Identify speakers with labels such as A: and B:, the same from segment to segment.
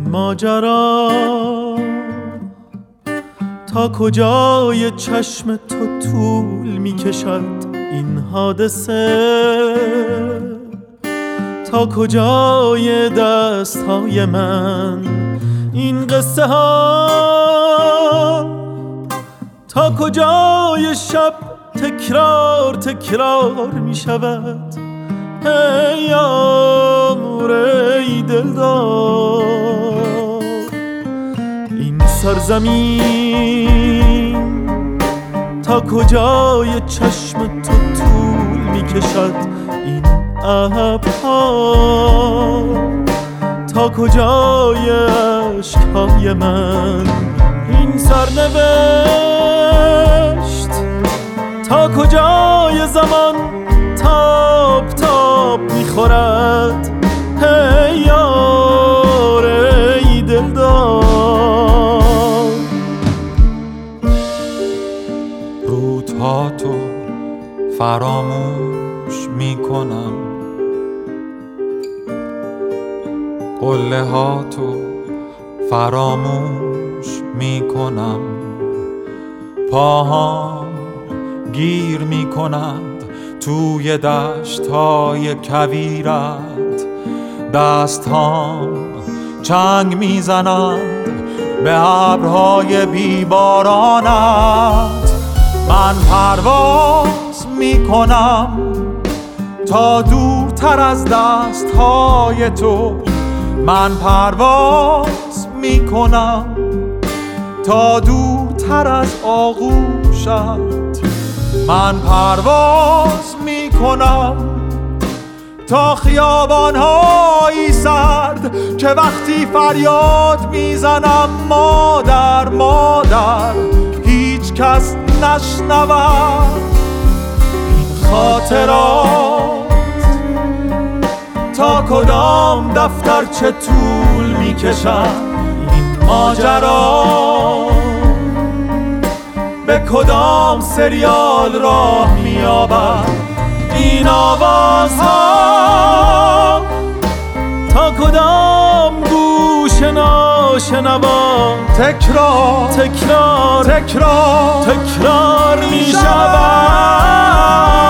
A: ماجرا تا کجای چشم تو طول میکشد این حادثه، تا کجای دستهای من این قصه ها، تا کجای شب تکرار تکرار میشود ای یار ای دلدار. این سرزمین تا کجای چشم تو طول میکشد این ابرها، تا کجای عشقهای من این سرنوشت، تا کجای زمان تاب تاب میخورد ای یار ای دلدار.
B: روزها تو فراموش میکنم، قله ها تو فراموش میکنم، پاهام گیر میکنند توی دشت‌های کویرت، دستهام چنگ میزنند به ابرهای بیبارانت. من پرواز میکنم تا دورتر از دستهای تو، من پرواز میکنم تا دورتر از آغوشت، من پرواز میکنم تا خیابان‌های سرد که وقتی فریاد میزنم مادر مادر هیچ کس نشنود. این خاطرات تا کدام دفتر چه طول میکشد، این ماجرا به کدام سریال راه مییابد، این آوازها تا کدام گوش ناشنوا تکرار تکرار تکرار تکرار میشود.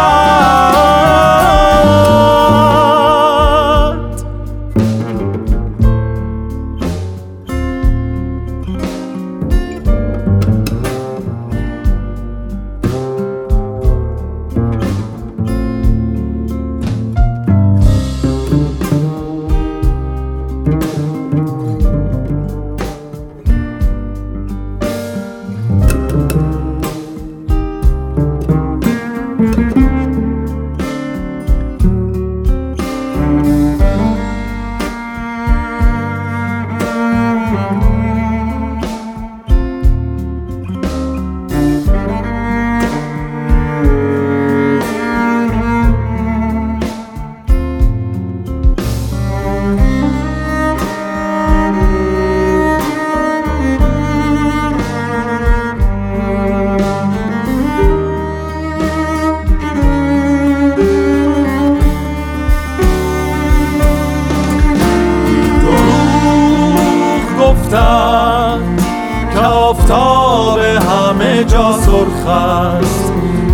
B: که آفتاب همه جا سرخ است،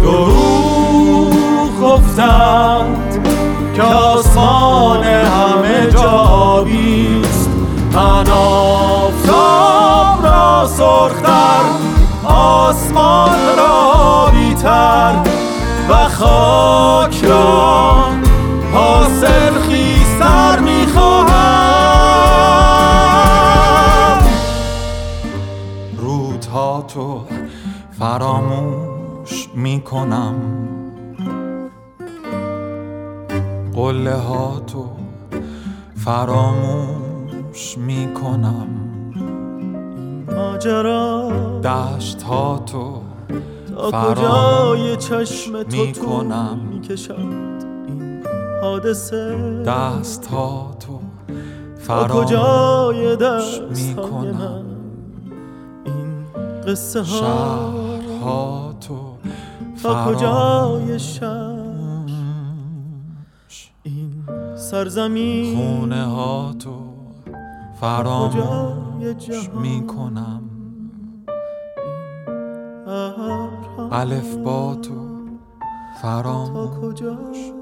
B: دروغ گفتند که آسمان همه جا آبی است. من آفتاب را سرختر، آسمان را بیتر و خاک را حاصل خیزتر میخواهم. رودها تو فراموش میکنم، قله ها تو فراموش میکنم،
A: ماجرا
B: دشت ها تو
A: تا کجای چشم تو طول میکشد این حادثه،
B: دست ها تو
A: تا کجای دست های من این قصه ها،
B: شهرها تو
A: تا کجای شهر این سرزمین،
B: خونه ها تو فراموش می کنم الف با تو فراموش